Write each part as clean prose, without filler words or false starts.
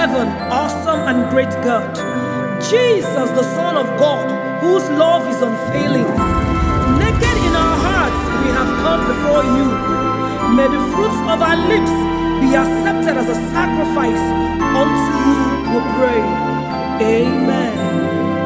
heaven, awesome and great God. Jesus, the Son of God, whose love is unfailing. Naked in our hearts, we have come before you. May the fruits of our lips be accepted as a sacrifice unto you, we pray. Amen.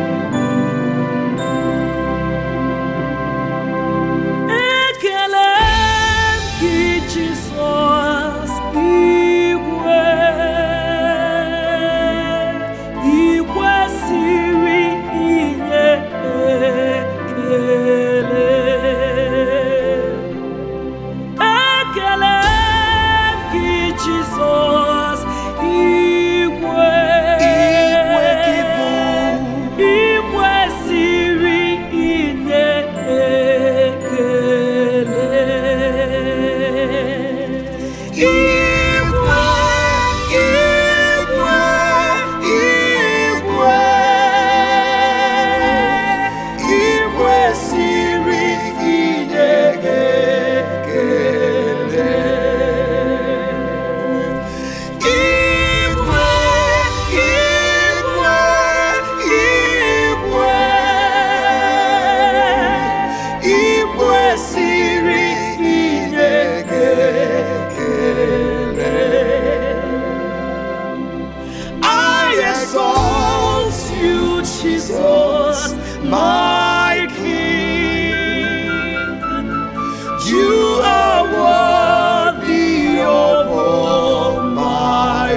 Jesus, my King, you are worthy of all my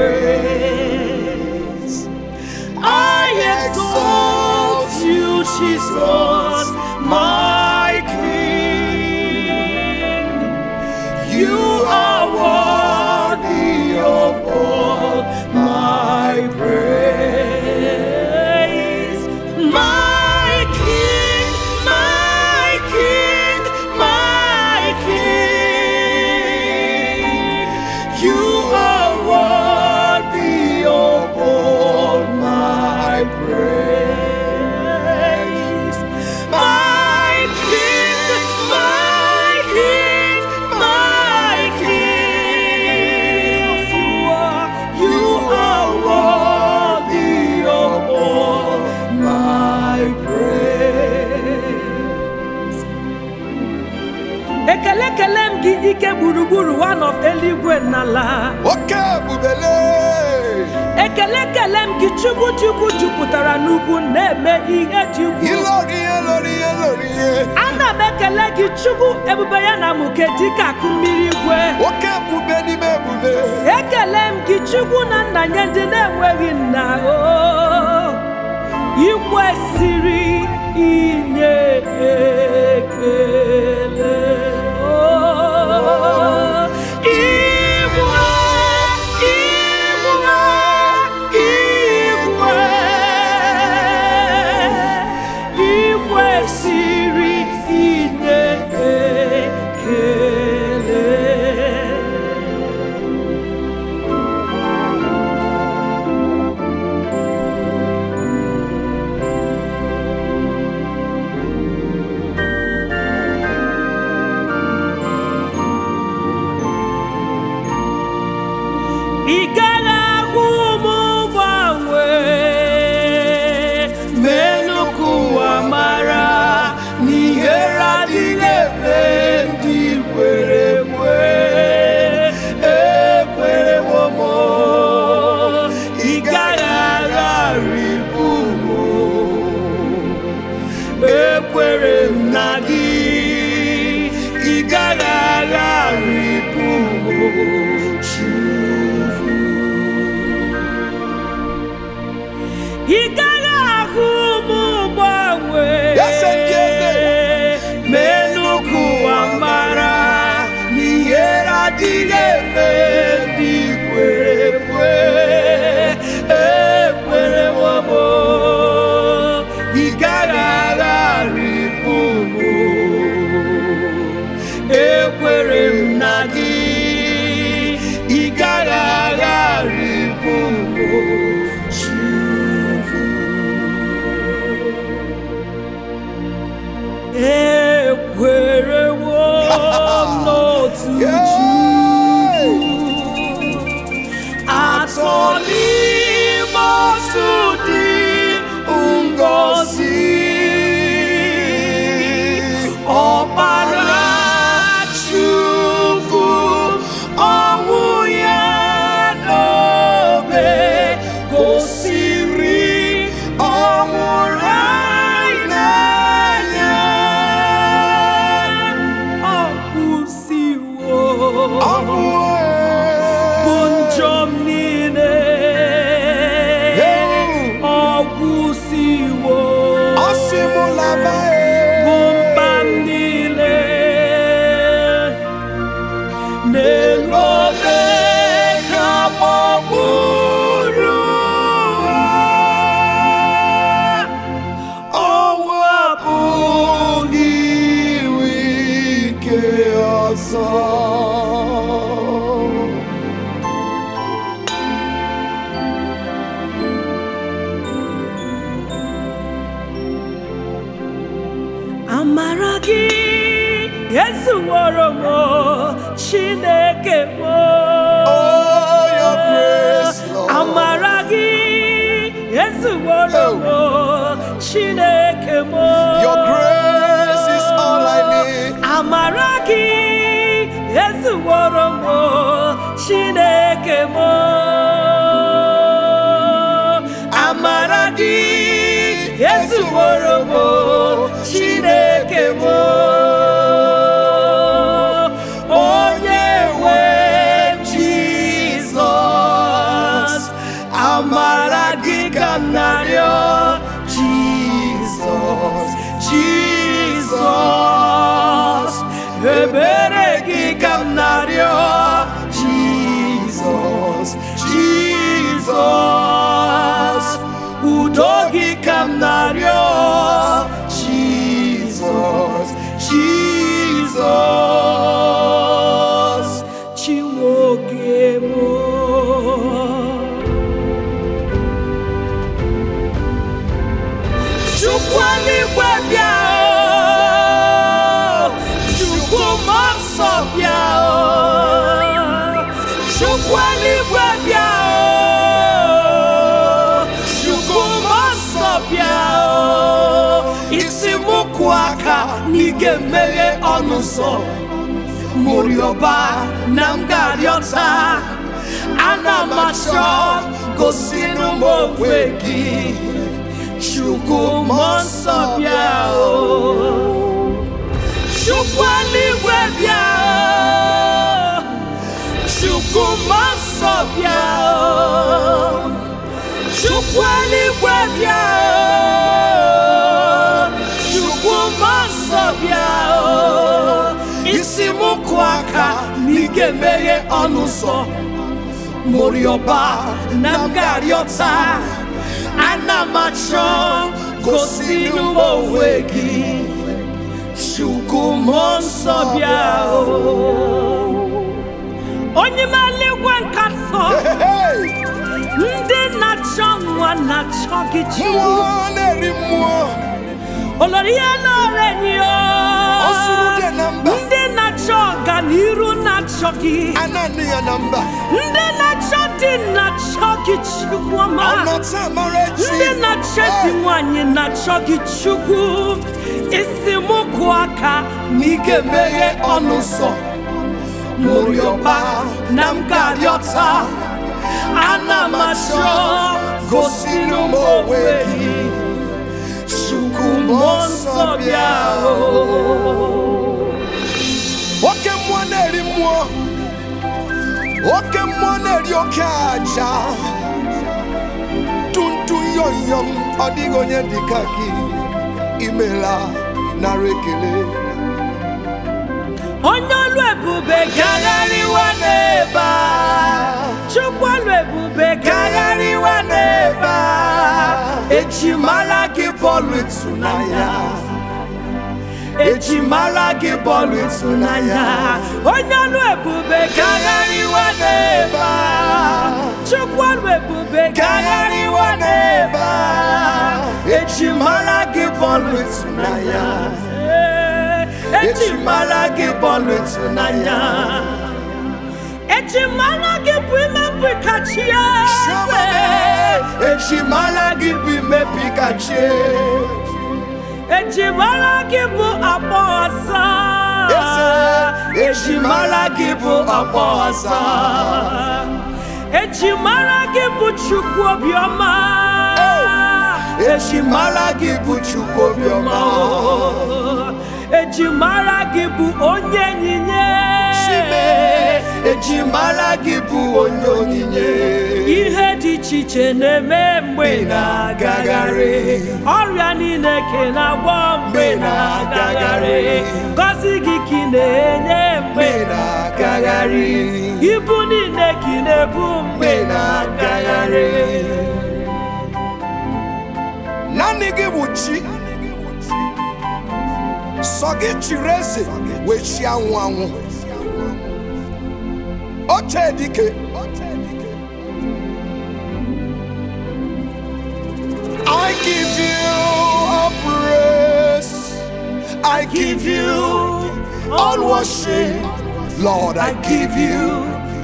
praise. I exalt you, Jesus, my King, you are worthy of all my praise. Ekele m gị ike gburugburu one of eluigwe n'ala. Oke bubele. Ekele m gị Chukwu jupụtara n'ugwu na-eme ihe dị ukwu. Ilori. Ana m ekele gị Chukwu ebube ya na muke dịka akụ mmiri igwe. Oke ebube n'ime ebube. Ekele m gị Chukwu na nna nye ndị na-enweghị nna. I kwesịrị inye ekele. Yes. Amara gị ezuworo m Chineke m. Oh, your grace, Lord. Amara gị ezuworo m Chineke m. Your grace is all I need. Amara gị ezuworo m Chineke m. Amara gị ezuworo m Chineke m. Onye nwe Jizọs, amara gị ka m na-arịọ. Jizọs, Jizọs, ebere gị ka m na-arịọ. Jizọs, Jizọs, udo gị ka m na-arịọ. Jizọs, Jizọs, Chinwoke m. Chukwu eluigwe bịa o, Chukwu mmụọ nsọ bịa o, Chukwu eluigwe bịa o, Chukwu mmụọ nsọ bịa o. Isi m kwụ aka na ị ga-emeghe ọnụ ụzọ mụrịọba na m ga-arịọta. Ana m achọ gosinụ m onwe gị. Chukwu mmụọ nsọ bịa o, Chukwu eluigwe bịa o, Chukwu mmụọ nsọ bịa o, Chukwu eluigwe bịa o, Chukwu mmụọ nsọ bịa o. Isi m kwụ aka na ị ga-emeghe ọnụ ụzọ mụrịọba na m ga-arịọta. Ana m achọ gosinụ m onwe gị. Chukwu mmụọ nsọ bịa o. Onye ime eluigwe nkatọ, ndị na-achọ nwa na-achọ gị Chukwu. Mmụọ na-eri mmụọ. Olori ihe lọrọ enyi o. Osurude na mba. Ndị na-achọ ọganiru na-achọ gị. Ananị ya na mba. Ndị na-achọ di na-achọ gị Chukwu ọma. Ọnọta mara echi. Ndị na-achọ ezi nwanyị na-achọ gị Chukwu. Isi m kwụ aka na ị ga-emeghe ọnụ ụzọ mụrịọba na m ga-arịọta. Ana m achọ gosinụ m onwe gị. Chukwu mmụọ nsọ bịa o. Oke mmụọ na-eri mmụọ. Oke mmụọ na-eri oke aja. Tuntu yoyom, ọ dịghị onye dịka gị. Imela nara ekele. Onye ọlụ ebube gagharịwa n'ebe a. Chukwu ọlụ ebube gagharịwa n'ebe a. Eji mara gị bọọlụ ịtụnanya. Eji mara gị bọọlụ ịtụnanya. Onye ọlụ ebube gagharịwa n'ebe a. Chukwu ọlụ ebube gagharịwa n'ebe a. Eji mara gị bọọlụ ịtụnanya. Eji mara gị bọọlụ ịtụnanya. Eji mara gị bụ imebi kachi eze. Eji mara gị bụ imebi kachi eze. Eji mara gị bụ akpọ ọsa. Eji mara gị bụ akpọ ọsa. Eji mara gị bụ Chukwu obiọma. Eji mara gị bụ Chukwu obiọma. Eji mara gị bụ onye onyinye. Eji mara gị bụ onye onyinye. Ihe dị iche iche na-eme mgbe na-agagharị. Ọrịa niile ke na-agwọ mgbe na-agagharị. Ngọzi gị ka ị na-enye mgbe na-agagharị. Ibu niile ka ị na-ebu mgbe na-agagharị. Naanị gị bụ chi. Sọ gị chiri eze wee chi anwụ anwụ. Oche dike. I give you a praise. I I give you all worship. Lord, I give you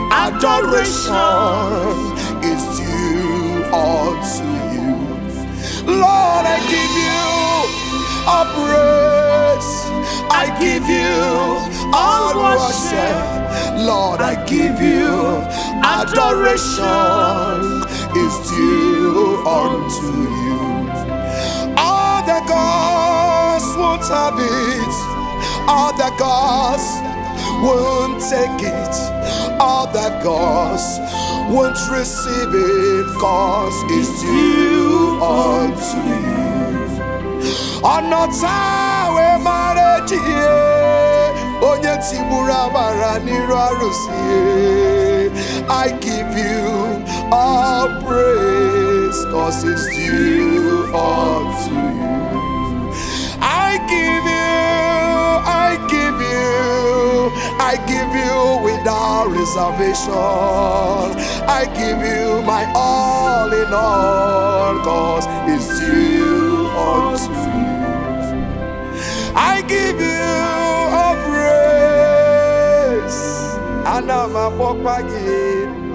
adoration. Is due unto you. Lord, I give you all praise. I give you all worship. Lord, I give you adoration. Is due unto you. All the gods won't have it. All the gods won't take it. All the gods won't receive it, cause it's due unto you. Onotawe marriage, onye tibura bara niru arusi. I give you all praise, cause it's due unto you. I give you without reservation. I give you my all in all, cause it's due unto you. I give you a praise, and I'm a